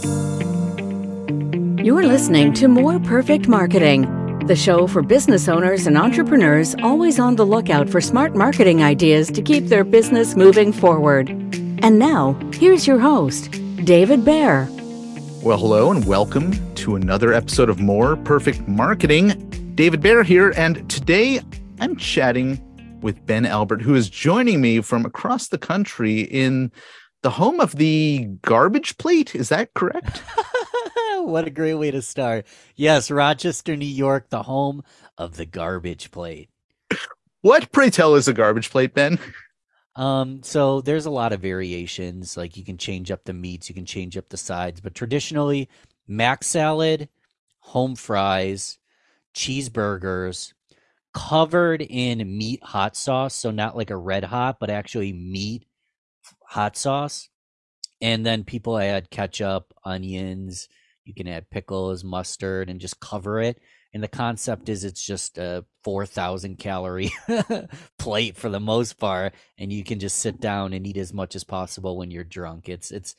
You're listening to More Perfect Marketing, the show for business owners and entrepreneurs always on the lookout for smart marketing ideas to keep their business moving forward. And now, here's your host, David Baer. Well, hello and welcome to another episode of More Perfect Marketing. David Baer here, and today I'm chatting with Ben Albert, who is joining me from across the country in the home of the Garbage Plate. Is that correct? What a great way to start. Yes, Rochester, New York, the home of the Garbage Plate. What, pray tell, is a garbage plate, Ben? So there's a lot of variations. Like you can change up the meats, you can change up the sides, but traditionally, mac salad, home fries, cheeseburgers, covered in meat hot sauce. So not like a red hot, but actually meat hot sauce. And then people add ketchup, onions. You can add pickles, mustard, and just cover it. And the concept is it's just a 4,000 calorie plate for the most part, and you can just sit down and eat as much as possible when you're drunk. It's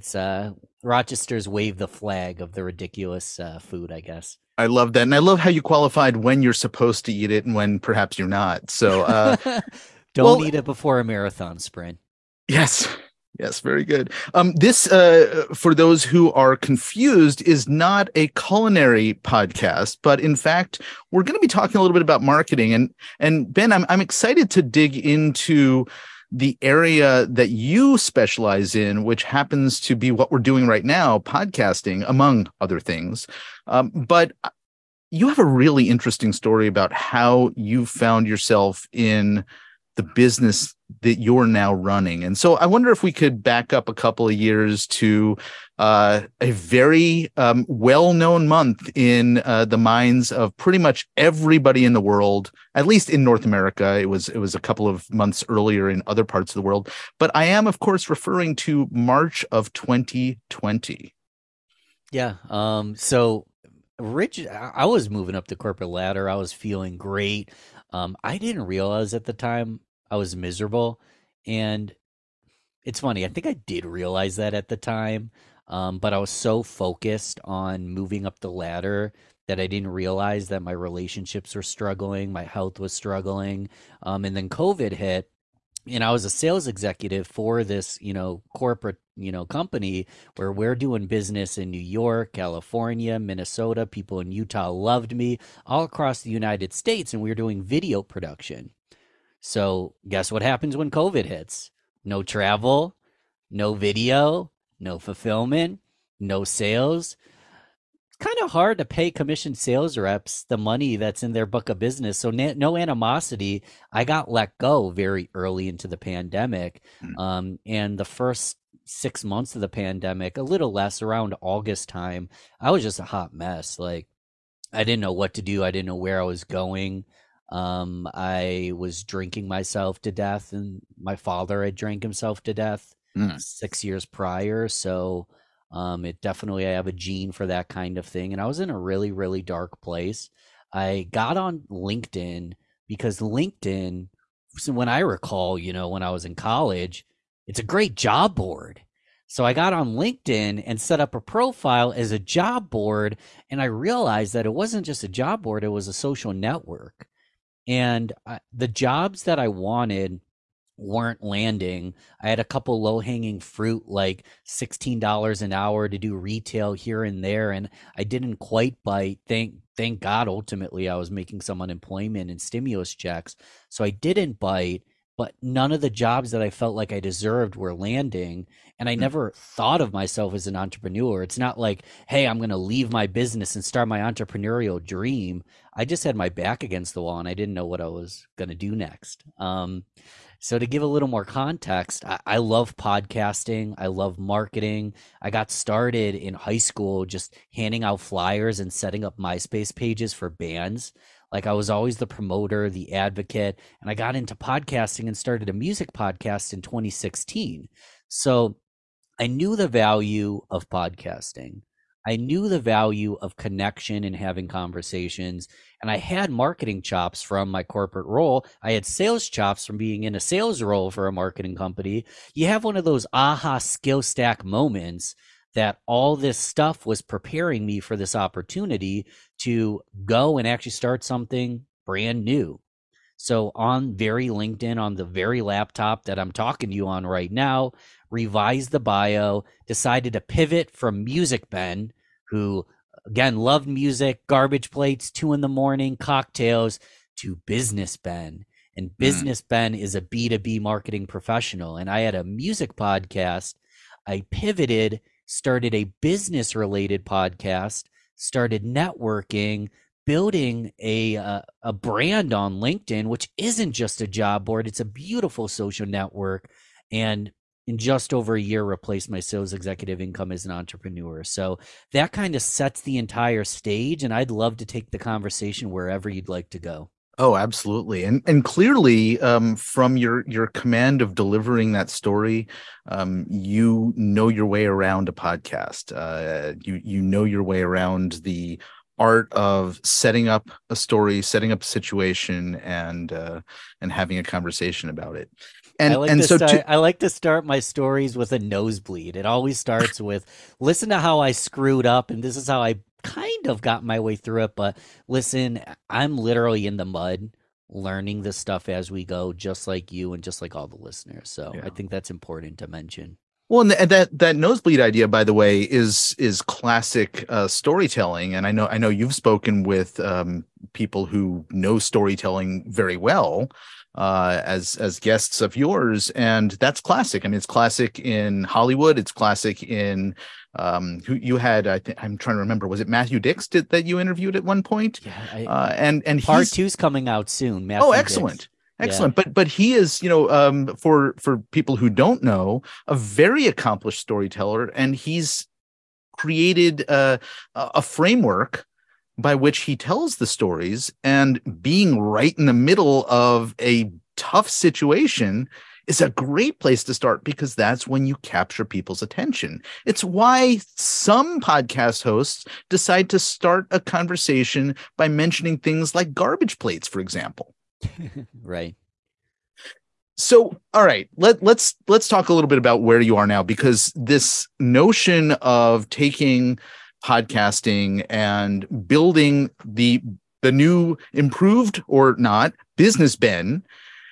Rochester's wave the flag of the ridiculous food, I guess. I love that. And I love how you qualified when you're supposed to eat it and when perhaps you're not. So don't eat it before a marathon sprint. Yes. Yes, very good. This, for those who are confused, is not a culinary podcast, but in fact, we're going to be talking a little bit about marketing. And Ben, I'm excited to dig into the area that you specialize in, which happens to be what we're doing right now, podcasting, among other things. But you have a really interesting story about how you found yourself in the business that you're now running. And so I wonder if we could back up a couple of years to a very well-known month in the minds of pretty much everybody in the world, at least in North America. It was a couple of months earlier in other parts of the world. But I am, of course, referring to March of 2020. Yeah. So Rich, I was moving up the corporate ladder. I was feeling great. I didn't realize at the time I was miserable. And it's funny, I think I did realize that at the time, but I was so focused on moving up the ladder that I didn't realize that my relationships were struggling, my health was struggling. And then COVID hit, and I was a sales executive for this, corporate, company where we're doing business in New York, California, Minnesota. People in Utah loved me, all across the United States, and we were doing video production. So guess what happens when COVID hits? No travel, no video, no fulfillment, no sales. It's kind of hard to pay commission sales reps the money that's in their book of business. So no animosity. I got let go very early into the pandemic. And the first 6 months of the pandemic, a little less, around August time, I was just a hot mess. Like, I didn't know what to do. I didn't know where I was going. I was drinking myself to death, and my father had drank himself to death 6 years prior. So it definitely, I have a gene for that kind of thing. And I was in a really, really dark place. I got on LinkedIn because LinkedIn, so when I recall, when I was in college, it's a great job board. So I got on LinkedIn and set up a profile as a job board. And I realized that it wasn't just a job board, it was a social network. And the jobs that I wanted weren't landing. I had a couple low-hanging fruit, like $16 an hour to do retail here and there, and I didn't quite bite. Thank God, ultimately, I was making some unemployment and stimulus checks, so I didn't bite. But none of the jobs that I felt like I deserved were landing. And I never thought of myself as an entrepreneur. It's not like, hey, I'm going to leave my business and start my entrepreneurial dream. I just had my back against the wall and I didn't know what I was going to do next. So to give a little more context, I love podcasting. I love marketing. I got started in high school just handing out flyers and setting up MySpace pages for bands. Like, I was always the promoter, the advocate, and I got into podcasting and started a music podcast in 2016. So I knew the value of podcasting. I knew the value of connection and having conversations, and I had marketing chops from my corporate role. I had sales chops from being in a sales role for a marketing company. You have one of those aha skill stack moments that all this stuff was preparing me for this opportunity to go and actually start something brand new. So on very LinkedIn, on the very laptop that I'm talking to you on right now, revised the bio, decided to pivot from Music Ben, who again loved music, garbage plates, 2 a.m, cocktails, to Business Ben. And Business Ben is a B2B marketing professional. And I had a music podcast. I pivoted, started a business related podcast, started networking, building a brand on LinkedIn, which isn't just a job board. It's a beautiful social network. And in just over a year, replaced my sales executive income as an entrepreneur. So that kind of sets the entire stage. And I'd love to take the conversation wherever you'd like to go. Oh, absolutely. And clearly, from your command of delivering that story, you know your way around a podcast. You know your way around the art of setting up a story, setting up a situation, and having a conversation about it. I like to start my stories with a nosebleed. It always starts with, listen to how I screwed up, and this is how I kind of got my way through it. But listen, I'm literally in the mud learning this stuff as we go, just like you and just like all the listeners. So I think that's important to mention. Well, and that nosebleed idea, by the way, is classic storytelling, and I know you've spoken with people who know storytelling very well as guests of yours, and that's classic. I mean, it's classic in Hollywood. It's classic in who you had. I'm trying to remember. Was it Matthew Dix that you interviewed at one point? Yeah, and part 2's coming out soon. Matthew excellent. Dix. Excellent. Yeah. But he is, for people who don't know, a very accomplished storyteller, and he's created a framework by which he tells the stories, and being right in the middle of a tough situation is a great place to start, because that's when you capture people's attention. It's why some podcast hosts decide to start a conversation by mentioning things like garbage plates, for example. Right. So, all right, let's talk a little bit about where you are now, because this notion of taking podcasting and building the new improved or not Business Ben,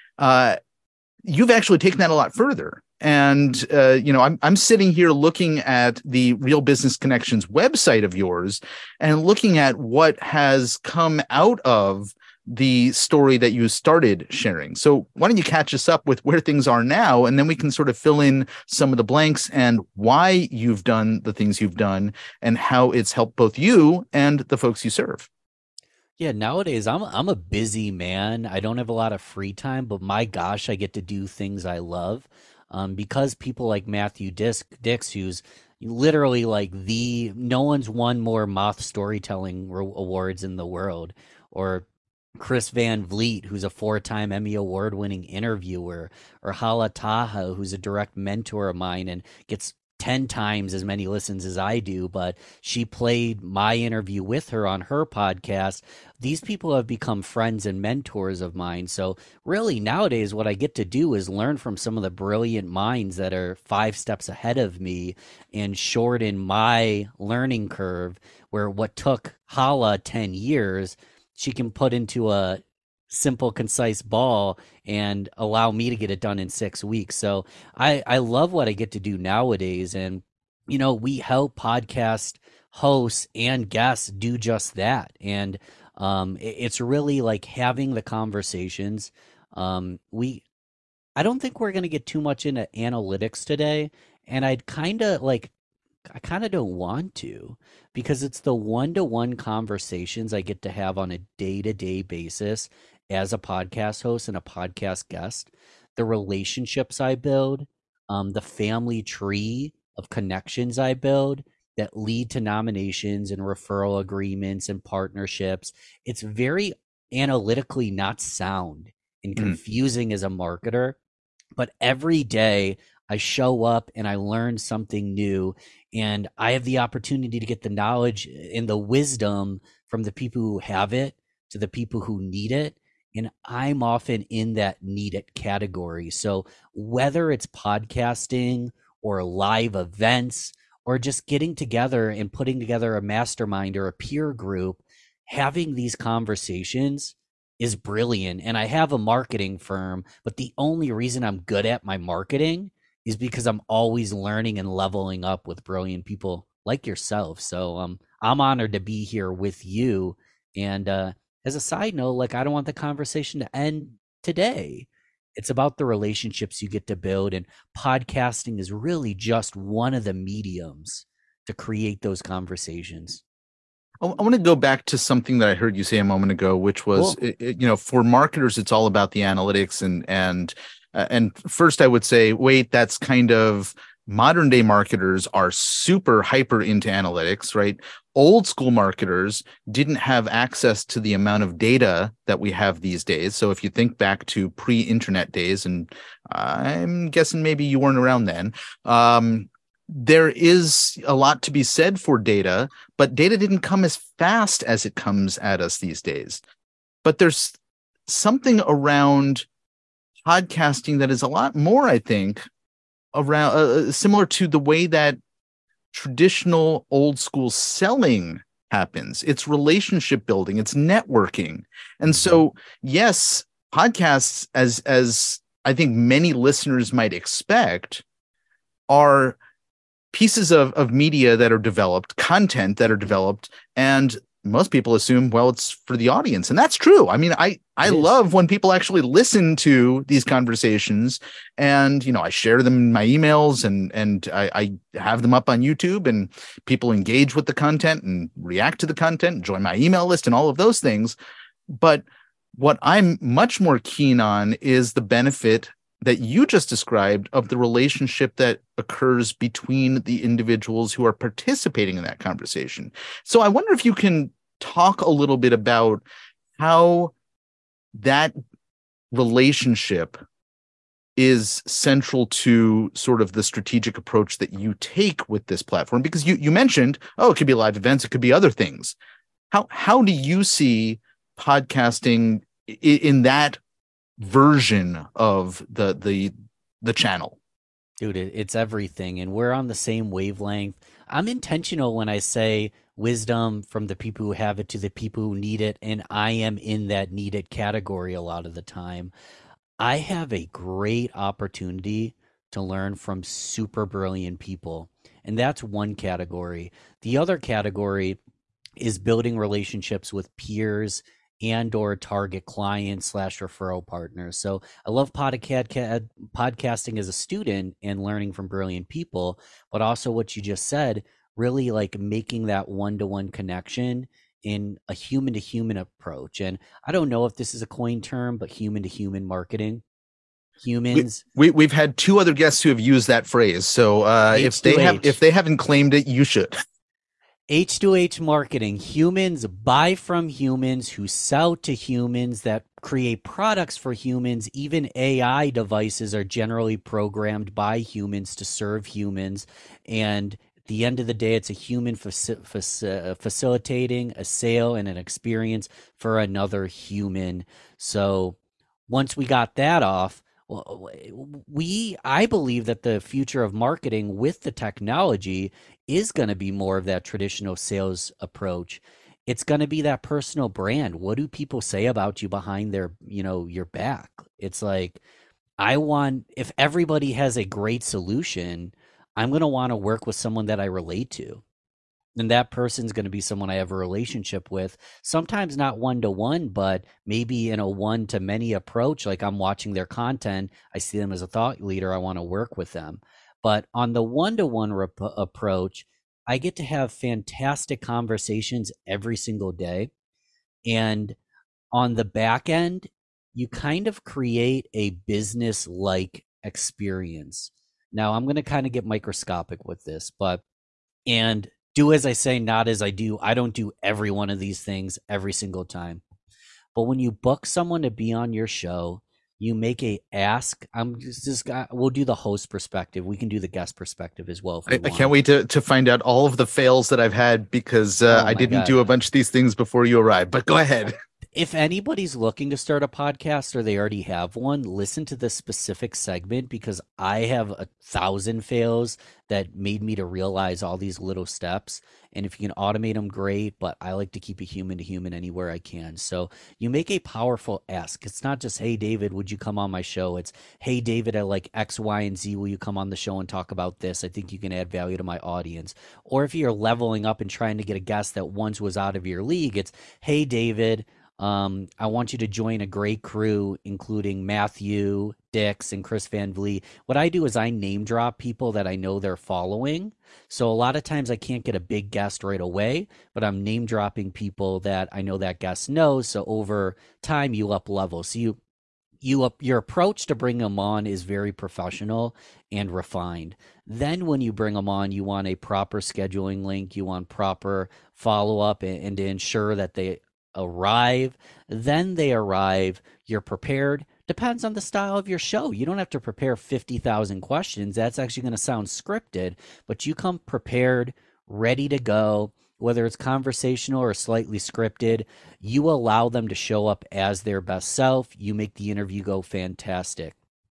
you've actually taken that a lot further. And I'm sitting here looking at the Real Business Connections website of yours and looking at what has come out of the story that you started sharing. So why don't you catch us up with where things are now, and then we can sort of fill in some of the blanks and why you've done the things you've done and how it's helped both you and the folks you serve. Yeah, nowadays I'm a busy man. I don't have a lot of free time, but my gosh, I get to do things I love. Because people like Matthew Dix, who's literally like no one's won more Moth Storytelling awards in the world, or Chris Van Vliet, who's a 4-time Emmy Award-winning interviewer, or Hala Taha, who's a direct mentor of mine and gets 10 times as many listens as I do, but she played my interview with her on her podcast. These people have become friends and mentors of mine. So really nowadays what I get to do is learn from some of the brilliant minds that are 5 steps ahead of me and shorten my learning curve, where what took Hala 10 years, she can put into a simple, concise ball and allow me to get it done in 6 weeks. So I love what I get to do nowadays. And, we help podcast hosts and guests do just that. And it's really like having the conversations. I don't think we're going to get too much into analytics today. And I kind of don't want to, because it's the one-to-one conversations I get to have on a day-to-day basis as a podcast host and a podcast guest, the relationships I build, the family tree of connections I build that lead to nominations and referral agreements and partnerships. It's very analytically not sound and confusing as a marketer, but every day I show up and I learn something new, and I have the opportunity to get the knowledge and the wisdom from the people who have it to the people who need it. And I'm often in that need it category. So whether it's podcasting or live events or just getting together and putting together a mastermind or a peer group, having these conversations is brilliant. And I have a marketing firm, but the only reason I'm good at my marketing is because I'm always learning and leveling up with brilliant people like yourself. So I'm honored to be here with you. And as a side note, like, I don't want the conversation to end today. It's about the relationships you get to build, and podcasting is really just one of the mediums to create those conversations. I want to go back to something that I heard you say a moment ago, which was, Cool. for marketers, it's all about the analytics. And first I would say, wait, that's kind of modern day marketers are super hyper into analytics, right? Old school marketers didn't have access to the amount of data that we have these days. So if you think back to pre-internet days, and I'm guessing maybe you weren't around then, there is a lot to be said for data, but data didn't come as fast as it comes at us these days. But there's something around podcasting that is a lot more, I think, around similar to the way that traditional old school selling happens. It's relationship building, it's networking. And so, yes, podcasts, as I think many listeners might expect, are pieces of media that are developed, content that are developed, and most people assume, well, it's for the audience. And that's true. I mean, I love when people actually listen to these conversations, and, I share them in my emails, and I have them up on YouTube, and people engage with the content and react to the content, join my email list and all of those things. But what I'm much more keen on is the benefit that you just described of the relationship that occurs between the individuals who are participating in that conversation. So I wonder if you can talk a little bit about how that relationship is central to sort of the strategic approach that you take with this platform, because you mentioned, it could be live events, it could be other things. How do you see podcasting in that version of the channel? Dude, it's everything, and we're on the same wavelength. I'm intentional when I say wisdom from the people who have it to the people who need it, and I am in that needed category a lot of the time. I have a great opportunity to learn from super brilliant people, and that's one category. The other category is building relationships with peers and or target clients / referral partners. So I love podcasting as a student and learning from brilliant people, but also what you just said, really like making that one-to-one connection in a human-to-human approach. And I don't know if this is a coined term, but human-to-human marketing. Humans. We've had two other guests who have used that phrase. So if they haven't claimed it, you should. H2H marketing, humans buy from humans who sell to humans that create products for humans. Even AI devices are generally programmed by humans to serve humans. And at the end of the day, it's a human facilitating a sale and an experience for another human. So once we got that off, I believe that the future of marketing with the technology is going to be more of that traditional sales approach. It's going to be that personal brand. What do people say about you behind their, your back? It's like, if everybody has a great solution, I'm going to want to work with someone that I relate to. And that person's going to be someone I have a relationship with, sometimes not one-to-one, but maybe in a one-to-many approach. Like, I'm watching their content, I see them as a thought leader, I want to work with them. But on the one-to-one approach, I get to have fantastic conversations every single day. And on the back end, you kind of create a business-like experience. Now, I'm going to kind of get microscopic with this, and do as I say, not as I do. I don't do every one of these things every single time. But when you book someone to be on your show, you make a ask. We'll do the host perspective. We can do the guest perspective as well. I can't wait to find out all of the fails that I've had, because I didn't do a bunch of these things before you arrived. But go ahead. If anybody's looking to start a podcast or they already have one, listen to this specific segment because I have 1,000 fails that made me to realize all these little steps. And if you can automate them, great. But I like to keep it human to human anywhere I can. So you make a powerful ask. It's not just, hey, David, would you come on my show? It's, hey, David, I like X, Y, and Z. Will you come on the show and talk about this? I think you can add value to my audience. Or if you're leveling up and trying to get a guest that once was out of your league, it's, hey, David, I want you to join a great crew, including Matthew Dix and Chris Van Vliet. What I do is I name drop people that I know they're following. So a lot of times I can't get a big guest right away, but I'm name dropping people that I know that guest knows. So over time, you up level. So your approach to bring them on is very professional and refined. Then when you bring them on, you want a proper scheduling link. You want proper follow up and to ensure that they arrive. Then they arrive, you're prepared. Depends on the style of your show. You don't have to prepare 50,000 questions. That's actually going to sound scripted, but you come prepared, ready to go. Whether it's conversational or slightly scripted, you allow them to show up as their best self. You make the interview go fantastic.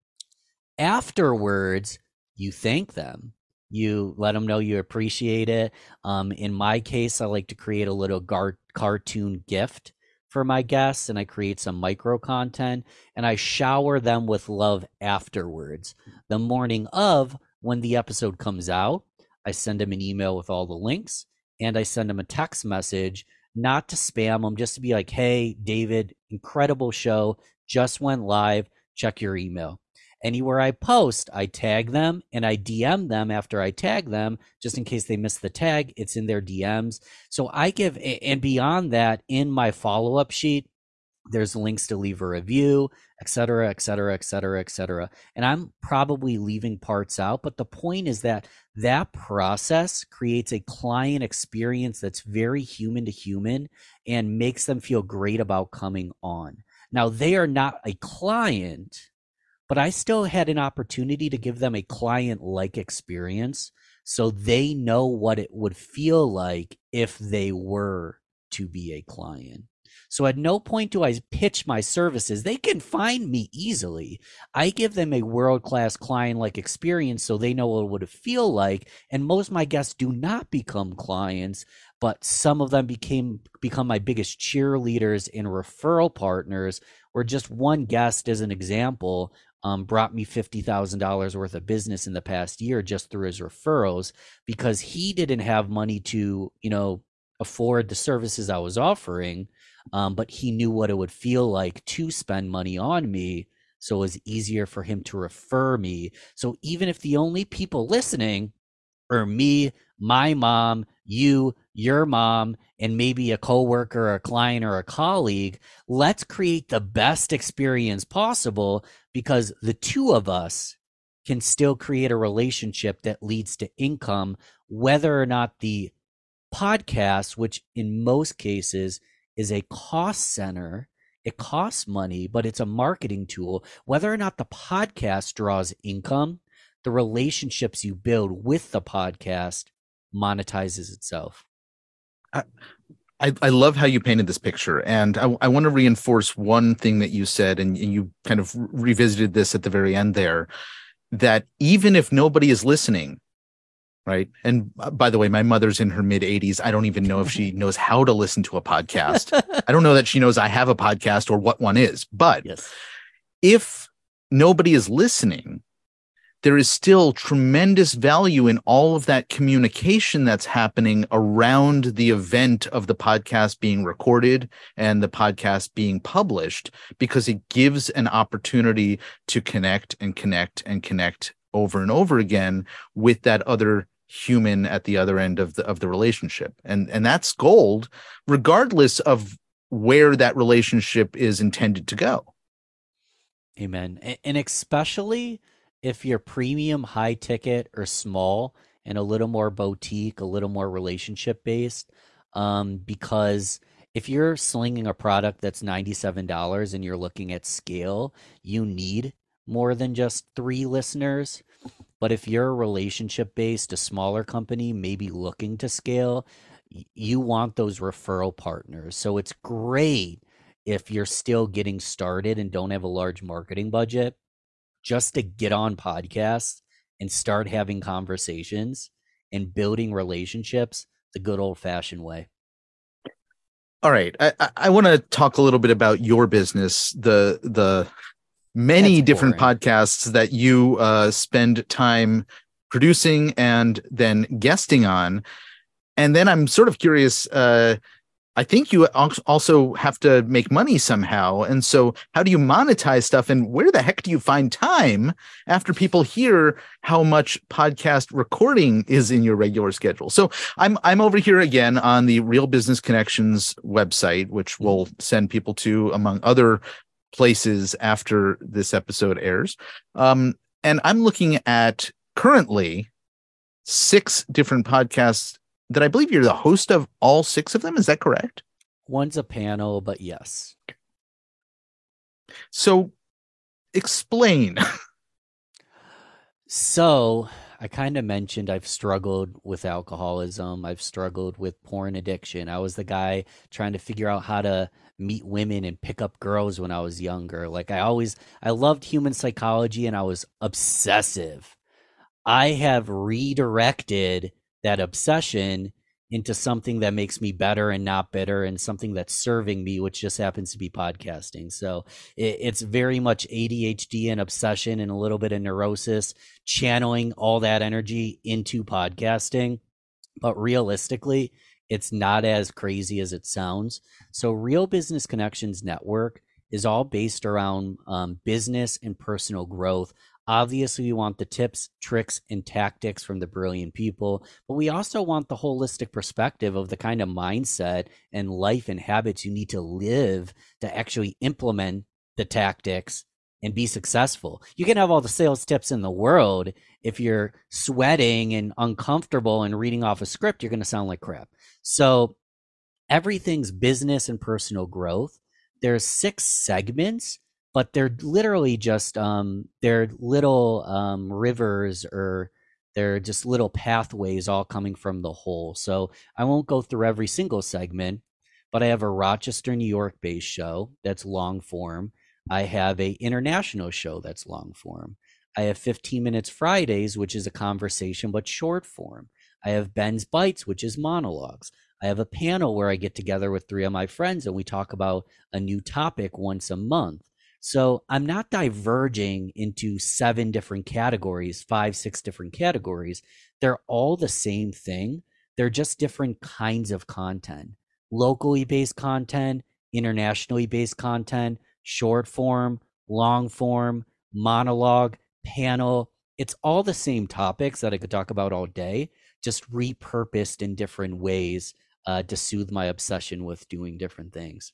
Afterwards, you thank them. You let them know you appreciate it. In my case, I like to create a little cartoon gift for my guests, and I create some micro content, and I shower them with love afterwards. The morning of, when the episode comes out, I send them an email with all the links, and I send them a text message, not to spam them, just to be like, hey, David, incredible show, just went live, check your email. Anywhere I post, I tag them and I DM them after I tag them, just in case they miss the tag, it's in their DMs. So I give, and beyond that, in my follow-up sheet, there's links to leave a review, et cetera, et cetera, et cetera, et cetera. And I'm probably leaving parts out, but the point is that that process creates a client experience that's very human to human and makes them feel great about coming on. Now, they are not a client, but I still had an opportunity to give them a client-like experience so they know what it would feel like if they were to be a client. So at no point do I pitch my services. They can find me easily. I give them a world-class client-like experience so they know what it would feel like. And most of my guests do not become clients, but some of them become my biggest cheerleaders and referral partners, where just one guest, as an example, brought me $50,000 worth of business in the past year just through his referrals, because he didn't have money to, afford the services I was offering, but he knew what it would feel like to spend money on me. So it was easier for him to refer me. So even if the only people listening are me, my mom, you, your mom, and maybe a coworker, or a client, or a colleague, let's create the best experience possible, because the two of us can still create a relationship that leads to income, whether or not the podcast, which in most cases is a cost center, it costs money, but it's a marketing tool. Whether or not the podcast draws income, the relationships you build with the podcast monetizes itself. I love how you painted this picture, and I want to reinforce one thing that you said, and you kind of revisited this at the very end there, that even if nobody is listening, right? And by the way, my mother's in her mid 80s. I don't even know if she knows how to listen to a podcast. I don't know that she knows I have a podcast or what one is, but Yes. If nobody is listening, there is still tremendous value in all of that communication that's happening around the event of the podcast being recorded and the podcast being published, because it gives an opportunity to connect and connect and connect over and over again with that other human at the other end of the relationship. And that's gold, regardless of where that relationship is intended to go. Amen. And especially if you're premium, high ticket, or small, and a little more boutique, a little more relationship based, because if you're slinging a product that's $97 and you're looking at scale, you need more than just 3 listeners. But if you're relationship based, a smaller company, maybe looking to scale, you want those referral partners. So it's great if you're still getting started and don't have a large marketing budget, just to get on podcasts and start having conversations and building relationships the good old fashioned way. All right. I want to talk a little bit about your business, the many That's different boring. podcasts that you spend time producing and then guesting on. And then I'm sort of curious, I think you also have to make money somehow. And so how do you monetize stuff, and where the heck do you find time after people hear how much podcast recording is in your regular schedule? So I'm over here again on the Real Business Connections website, which we'll send people to, among other places, after this episode airs. And I'm looking at currently 6 different podcasts that I believe you're the host of all 6 of them. Is that correct? One's a panel, but yes. So explain. So I kind of mentioned I've struggled with alcoholism. I've struggled with porn addiction. I was the guy trying to figure out how to meet women and pick up girls when I was younger. Like I loved human psychology and I was obsessive. I have redirected that obsession into something that makes me better and not bitter, and something that's serving me, which just happens to be podcasting. So it's very much ADHD and obsession and a little bit of neurosis, channeling all that energy into podcasting. But realistically, it's not as crazy as it sounds. So Real Business Connections Network is all based around business and personal growth. Obviously, we want the tips, tricks, and tactics from the brilliant people, but we also want the holistic perspective of the kind of mindset and life and habits you need to live to actually implement the tactics and be successful. You can have all the sales tips in the world. If you're sweating and uncomfortable and reading off a script, you're going to sound like crap. So everything's business and personal growth. There's 6 segments, but they're literally just they're little rivers, or they're just little pathways all coming from the whole. So I won't go through every single segment, but I have a Rochester, New York based show that's long form. I have a international show that's long form. I have 15 Minutes Fridays, which is a conversation but short form. I have Ben's Bites, which is monologues. I have a panel where I get together with 3 of my friends and we talk about a new topic once a month. So I'm not diverging into 7 different categories, 5, 6 different categories. They're all the same thing. They're just different kinds of content. Locally based content, internationally based content, short form, long form, monologue, panel. It's all the same topics that I could talk about all day, just repurposed in different ways to soothe my obsession with doing different things.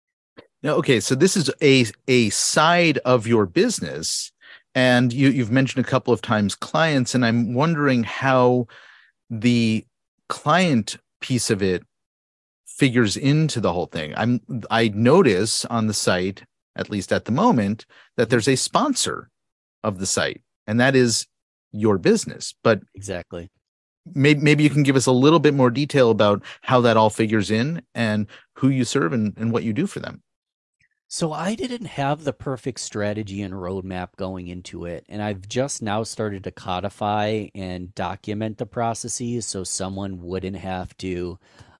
Now, okay, so this is a side of your business, and you've mentioned a couple of times clients, and I'm wondering how the client piece of it figures into the whole thing. I notice on the site, at least at the moment, that there's a sponsor of the site, and that is your business. But Exactly. maybe you can give us a little bit more detail about how that all figures in and who you serve and what you do for them. So I didn't have the perfect strategy and roadmap going into it. And I've just now started to codify and document the processes so someone wouldn't have to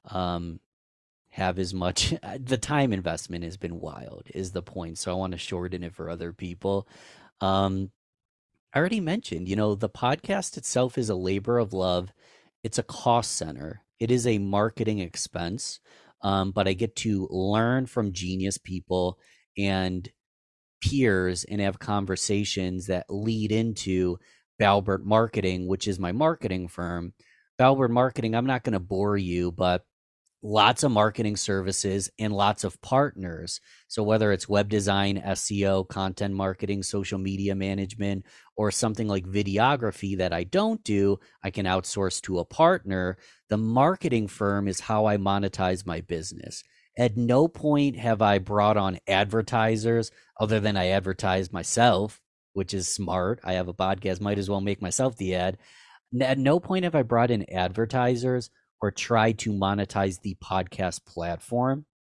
have as much. The time investment has been wild, is the point. So I want to shorten it for other people. I already mentioned, the podcast itself is a labor of love. It's a cost center. It is a marketing expense. But I get to learn from genius people and peers and have conversations that lead into Balbert Marketing, which is my marketing firm. Balbert Marketing, I'm not going to bore you, but lots of marketing services and lots of partners. So whether it's web design, SEO, content marketing, social media management, or something like videography that I don't do, I can outsource to a partner. The marketing firm is how I monetize my business. At no point have I brought on advertisers other than I advertise myself, which is smart. I have a podcast, might as well make myself the ad. At no point have I brought in advertisers or try to monetize the podcast platform.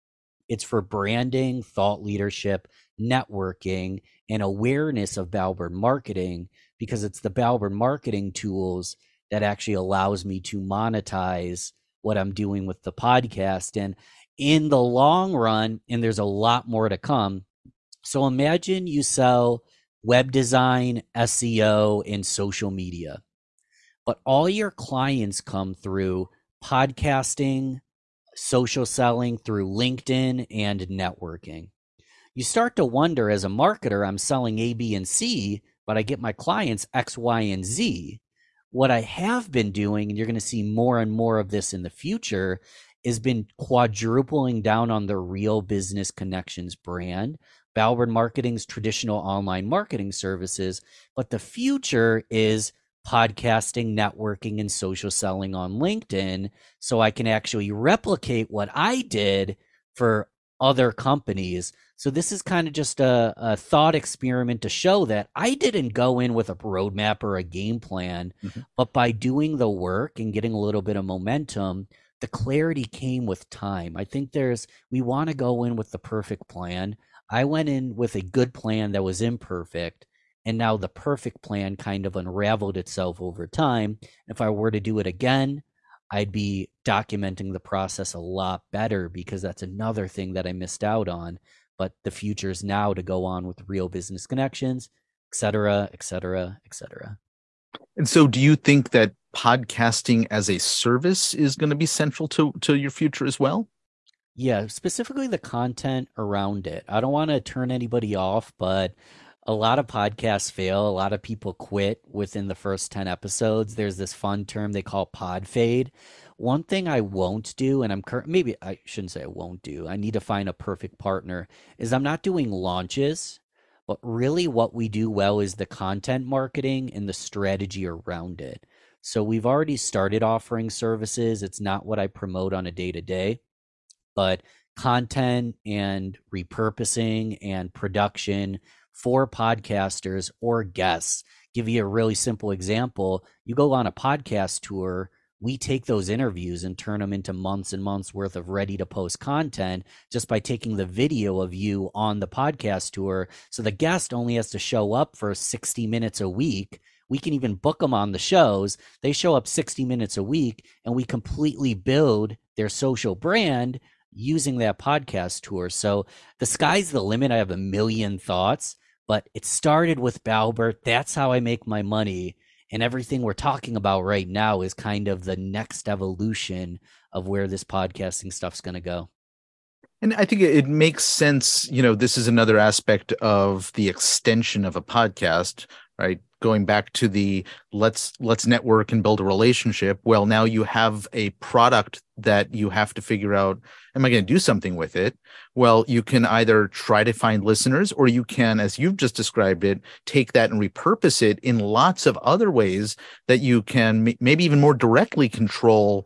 It's for branding, thought leadership, networking, and awareness of Bauer marketing, because it's the Bauer marketing tools that actually allows me to monetize what I'm doing with the podcast. And in the long run, and there's a lot more to come. So imagine you sell web design, SEO, and social media, but all your clients come through podcasting, social selling through LinkedIn, and networking. You start to wonder, as a marketer, I'm selling A, B, and C, but I get my clients X, Y, and Z. What I have been doing, and you're going to see more and more of this in the future, has been quadrupling down on the Real Business Connections brand, Bauer Marketing's traditional online marketing services. But the future is podcasting, networking, and social selling on LinkedIn, so I can actually replicate what I did for other companies. So this is kind of just a thought experiment to show that I didn't go in with a roadmap or a game plan, but by doing the work and getting a little bit of momentum, the clarity came with time. I think we want to go in with the perfect plan. I went in with a good plan that was imperfect, and now the perfect plan kind of unraveled itself over time. If I were to do it again, I'd be documenting the process a lot better, because that's another thing that I missed out on. But the future is now to go on with Real Business Connections, et cetera, et cetera, et cetera. And so do you think that podcasting as a service is going to be central to your future as well? Yeah, specifically the content around it. I don't want to turn anybody off, but a lot of podcasts fail. A lot of people quit within the first 10 episodes. There's this fun term they call pod fade. One thing I won't do, and maybe I shouldn't say I won't do, I need to find a perfect partner, is I'm not doing launches, but really what we do well is the content marketing and the strategy around it. So we've already started offering services. It's not what I promote on a day-to-day, but content and repurposing and production for podcasters or guests. Give you a really simple example. You go on a podcast tour, we take those interviews and turn them into months and months worth of ready to post content just by taking the video of you on the podcast tour. So the guest only has to show up for 60 minutes a week. We can even book them on the shows. They show up 60 minutes a week, and we completely build their social brand using that podcast tour. So the sky's the limit. I have a million thoughts, but it started with Bauer. That's how I make my money. And everything we're talking about right now is kind of the next evolution of where this podcasting stuff's going to go. And I think it makes sense. This is another aspect of the extension of a podcast, right? Going back to the let's network and build a relationship. Well, now you have a product that you have to figure out, am I going to do something with it? Well, you can either try to find listeners, or you can, as you've just described it, take that and repurpose it in lots of other ways that you can maybe even more directly control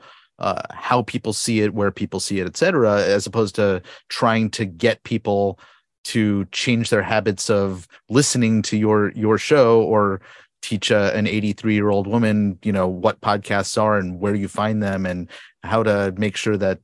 how people see it, where people see it, et cetera, as opposed to trying to get people to change their habits of listening to your show, or teach an 83-year-old woman, what podcasts are and where you find them and how to make sure that,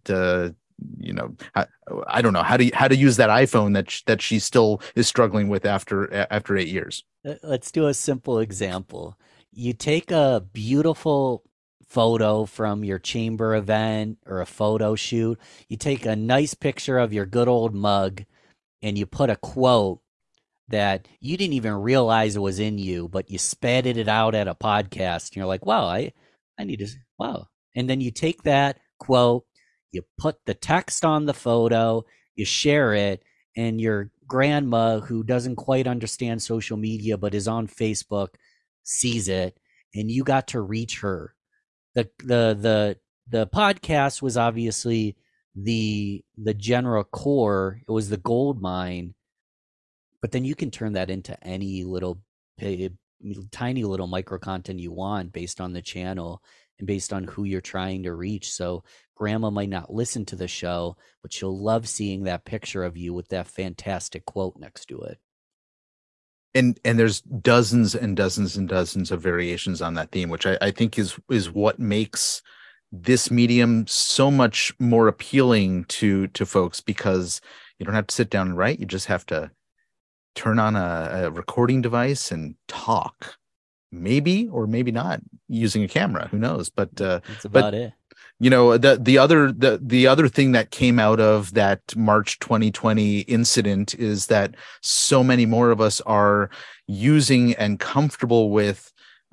I don't know, how to use that iPhone that she still is struggling with after 8 years. Let's do a simple example. You take a beautiful photo from your chamber event or a photo shoot. You take a nice picture of your good old mug, and you put a quote that you didn't even realize it was in you, but you spatted it out at a podcast. And you're like, wow, I need to, wow. And then you take that quote, you put the text on the photo, you share it, and your grandma, who doesn't quite understand social media but is on Facebook, sees it, and you got to reach her. The podcast was obviously the general core. It was the gold mine, but then you can turn that into any little tiny little micro content you want based on the channel and based on who you're trying to reach. So grandma might not listen to the show, but she'll love seeing that picture of you with that fantastic quote next to it. And there's dozens and dozens and dozens of variations on that theme, which I think is what makes this medium so much more appealing to folks because you don't have to sit down and write. You just have to turn on a recording device and talk, maybe or maybe not using a camera. Who knows? But that's about it. You know, the other thing that came out of that March 2020 incident is that so many more of us are using and comfortable with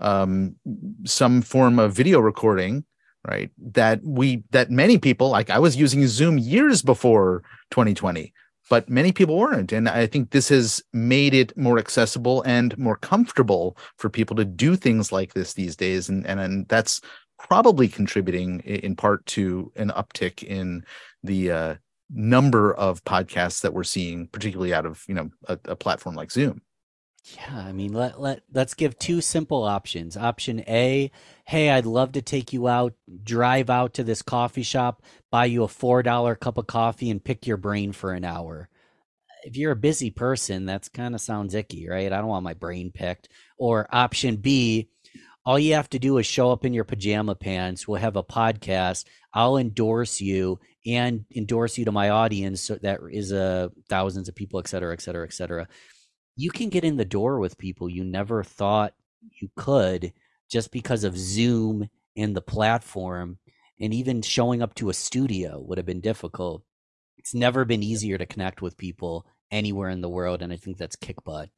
some form of video recording, right? That many people, like I was using Zoom years before 2020, but many people weren't. And I think this has made it more accessible and more comfortable for people to do things like this these days. And that's probably contributing in part to an uptick in the number of podcasts that we're seeing, particularly out of, a platform like Zoom. Yeah, I mean, let's give two simple options. Option A, hey, I'd love to take you out, drive out to this coffee shop, buy you a $4 cup of coffee and pick your brain for an hour. If you're a busy person, that's kind of sounds icky, right? I don't want my brain picked. Or option B, all you have to do is show up in your pajama pants. We'll have a podcast. I'll endorse you and endorse you to my audience. So that is thousands of people, et cetera, et cetera, et cetera. You can get in the door with people you never thought you could just because of Zoom and the platform. And even showing up to a studio would have been difficult. It's never been easier to connect with people anywhere in the world. And I think that's kick butt.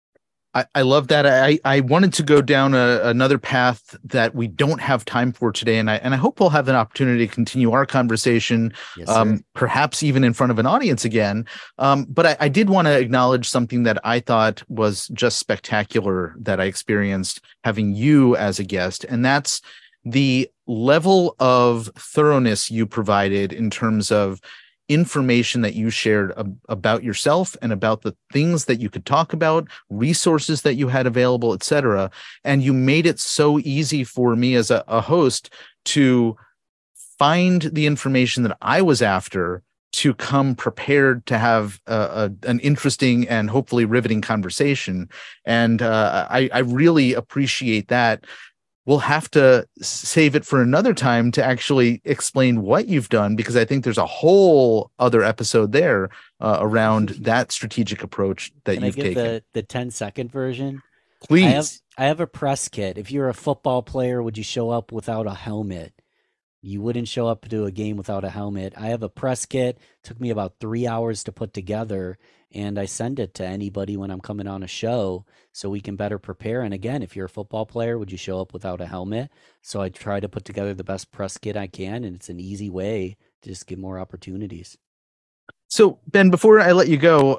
I love that. I wanted to go down another path that we don't have time for today, and I hope we'll have an opportunity to continue our conversation, Yes, perhaps even in front of an audience again. But I did want to acknowledge something that I thought was just spectacular that I experienced having you as a guest, and that's the level of thoroughness you provided in terms of information that you shared about yourself and about the things that you could talk about, resources that you had available, etc. And you made it so easy for me as a host to find the information that I was after, to come prepared to have an interesting and hopefully riveting conversation. And I really appreciate that. We'll have to save it for another time to actually explain what you've done, because I think there's a whole other episode there around that strategic approach that you've taken. Can I give the 10-second version? Please. I have a press kit. If you're a football player, would you show up without a helmet? You wouldn't show up to a game without a helmet. I have a press kit. Took me about 3 hours to put together, and I send it to anybody when I'm coming on a show so we can better prepare. And again, if you're a football player, would you show up without a helmet? So I try to put together the best press kit I can, and it's an easy way to just get more opportunities. So, Ben, before I let you go,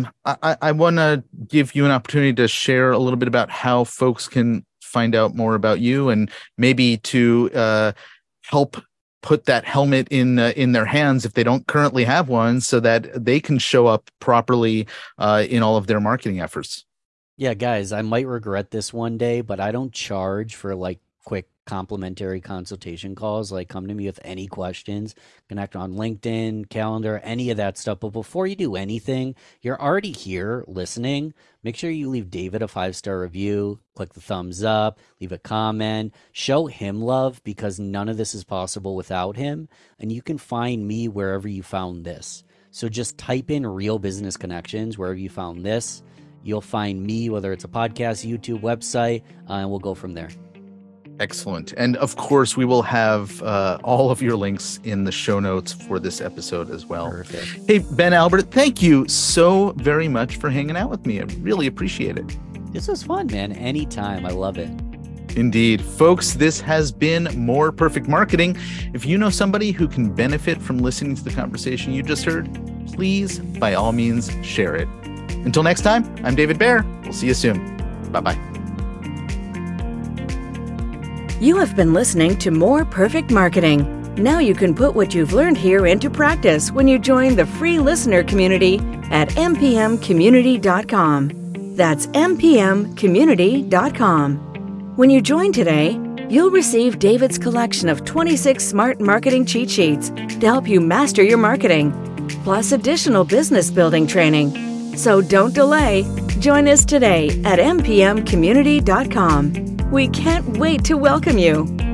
I want to give you an opportunity to share a little bit about how folks can find out more about you, and maybe to help put that helmet in their hands if they don't currently have one, so that they can show up properly in all of their marketing efforts. Yeah, guys, I might regret this one day, but I don't charge for like quick complimentary consultation calls. Like, come to me with any questions, connect on LinkedIn, Calendar, any of that stuff. But before you do anything, you're already here listening. Make sure you leave David a 5-star review, click the thumbs up, leave a comment, show him love, because none of this is possible without him. And you can find me wherever you found this. So just type in Real Business Connections wherever you found this. You'll find me, whether it's a podcast, YouTube, website, and we'll go from there. Excellent. And of course, we will have all of your links in the show notes for this episode as well. Perfect. Hey, Ben Albert, thank you so very much for hanging out with me. I really appreciate it. This was fun, man. Anytime. I love it. Indeed. Folks, this has been More Perfect Marketing. If you know somebody who can benefit from listening to the conversation you just heard, please, by all means, share it. Until next time, I'm David Baer. We'll see you soon. Bye-bye. You have been listening to More Perfect Marketing. Now you can put what you've learned here into practice when you join the free listener community at mpmcommunity.com. That's mpmcommunity.com. When you join today, you'll receive David's collection of 26 smart marketing cheat sheets to help you master your marketing, plus additional business building training. So don't delay. Join us today at mpmcommunity.com. We can't wait to welcome you.